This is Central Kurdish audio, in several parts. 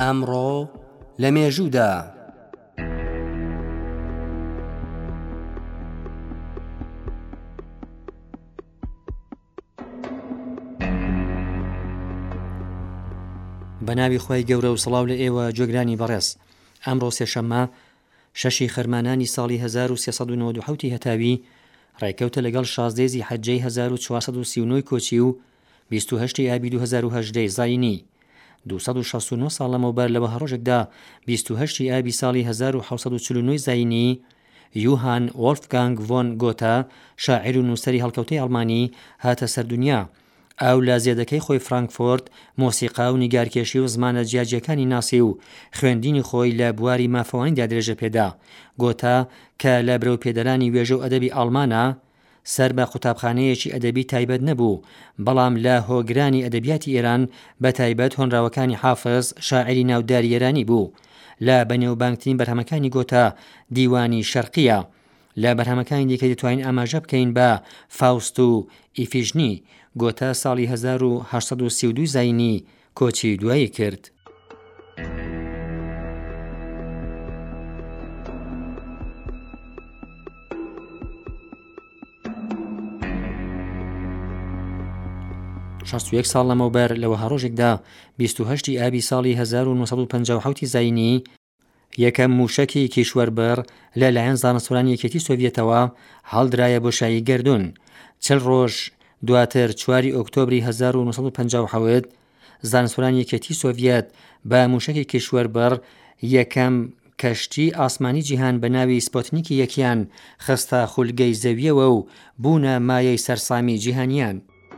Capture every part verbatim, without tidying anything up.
ئەمڕۆ لە مێژوودا بەناوی خۆی گەورە و سڵاو لە ئێوە گوێگرانی بەڕێز. ئەمڕۆ سێشەممە شەشی خەرمانانی ساڵی هەزار و سێسەد و نۆڤە و حەوتی هەتاوی ڕێکەوتە لەگەڵ شازدەی زیحەجەی هەزار و چوارسەد و سی و نۆی کۆچی و بیست و هەشتی ئابی دوو هەزار و هەژدەی زاینی. دووسەد و شەست و نۆ ساڵ لەمەوبەر لەوە هەڕۆژێکدا بیست و هەشتی ئابی ساڵی هەزار و حەوسەد و چل و نۆی زاینی یوهان وۆلفگانگ ڤۆن گۆتا شاعیر و نووسەری هەڵکەوتەی ئەڵمانی هاتە سەردونیا. ئەو لە زێدەکەی خۆی فرانکفۆرت مۆسیقا و نیگارکێشی و زمانە جیاجیەکانی ناسی و خوێندینی خۆی لە بواری مافەوانیدا درێژە پێدا. گۆتا کە لە برەو پێدەرانی وێژە و ئەدەبی ئەڵمانە سەر بە قوتابخانەیەکی ئەدەبی تایبەت نەبوو، بەڵام لە هۆگرانی ئەدەبیاتی ئێران بە تایبەت هۆنراوەکانی حافز شاعری ناوداری ئێرانی بوو. لە بەنێوبانگترین بەرهەمەکانی گۆتا دیوانی شەرقیە. لە بەرهەمەکانی دیکە دەتوانین ئاماژە بکەین بە فاوست و ئیفیژنی. گۆتا ساڵی هەزار و هەشت سەد و سی و دوو زاینی کۆچی دوایی کرد. شەست و یەک ساڵ لەمەوبەر لەوە هەڕۆژێکدا بیست و هەشتی ئابی ساڵی هەزار و نۆسەد و پەنجا و حەوتی زاینی یەکەم موشەکی کیشوەربەر لەلایەن زانستوانی یەکێتی سۆڤیەتەوە هەڵدرایە بۆ شایی گەردوون. چل ڕۆژ دواتر چواری ئۆکتۆبری هەزار و نۆسەد و پەنجا و حەوت زانستوانی یەکێتی سۆڤیەت بە موشەکی کیشوەربەر یەکەم کەشتی ئاسمانی جیهان بە ناوی سپۆتنیکی یەکیان خستە خولگەی زەویەوە و بوونە مایەی سەرسامی جیهانیان.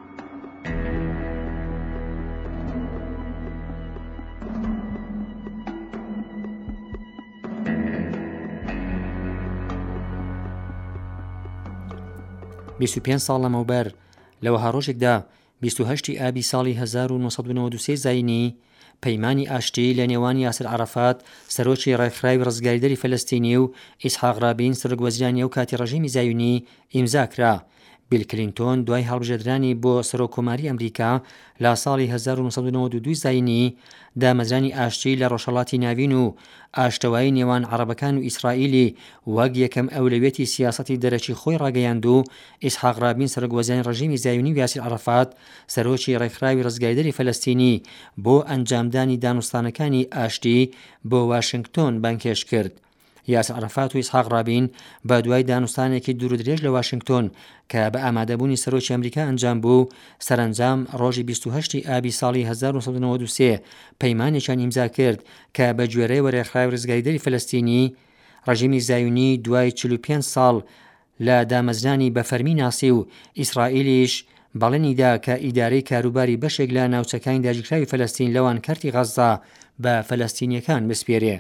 بیست و پێنج ساڵ لەمەوبەر لەوە هەڕۆژێکدا بیست و هەشتی ئابی ساڵی هەزار و نۆسەد و نۆڤە و سێ زاینی پەیمانی ئاشتی لە نێوان یاسر عەرەفات سەرۆکی ڕێکخراوی ڕزگاریدەری فەلەستینی و ئیسحاق ڕابین سەرۆکوەزیرانی ئەو کاتی ڕەژیمی زایونی ئیمزا کرا. بیل کلینتۆن دوای هەڵبژێردرانی بۆ سەرۆککۆماری ئەمریکا لە ساڵی هەزار و نۆسەد و نۆڤە و دوو زاینی دامەزرانی ئاشتی لە ڕۆژهەڵاتی ناوین و ئاشتەوایی نێوان عەرەبەکان و ئیسرائیلی وەک یەکەم ئەولەویەتی سیاسەتی دەرەکی خۆی ڕاگەیاند و ئیسحاق ڕابین سەرۆکوەزیرانی ڕەژیمی زایونی و یاسر عەرەفات سەرۆکی ڕێکخراوی ڕزگاریدەری فەلەستینی بۆ ئەنجامدانی دانوستانەکانی ئاشتی بۆ واشنگتۆن بانکێش کرد. یاسر عەرەفات و ئیسحاق ڕابین بە دوای دانوستانێکی دوور و درێژ لە واشنگتۆن کە بە ئامادەبوونی سەرۆکی ئەمریکا ئەنجام بوو، سەرنجام ڕۆژی بیست و هەشتی ئابی ساڵی هەزار و نۆسەد و نۆڤە و سێ پەیمانێکیان ئیمزا کرد کە بە گوێرەی ڕێکخراوی ڕزگاریدەری فەلەستینی ڕەژیمی زایونی دوای چل و پێنج ساڵ لە دامەزرانی بە فەرمی ناسی و ئیسرائیلیش بەڵێنیدا کە ئیدارەی کاروباری بەشێک لە ناوچەکانی داگیرکراوی فەلەستین لەوان کارتی غەزا بە فەلەستینیەکان بسپێرێ.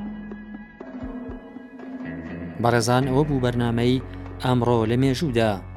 بەڕێزان ئەوە بوو بەرنامەی ئەمڕۆ لە مێژوودا.